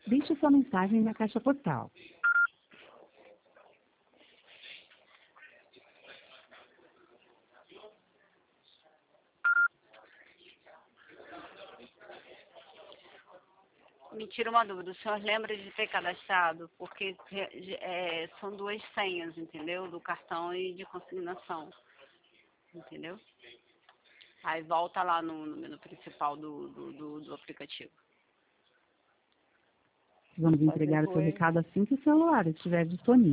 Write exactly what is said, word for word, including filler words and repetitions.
Deixe sua mensagem na caixa postal. Me tira uma dúvida, o senhor lembra de ter cadastrado? Porque é, são duas senhas, entendeu? Do cartão e de consignação, entendeu? Aí volta lá no, no menu principal do, do, do, do aplicativo. Vamos entregar o seu recado assim que o celular estiver disponível.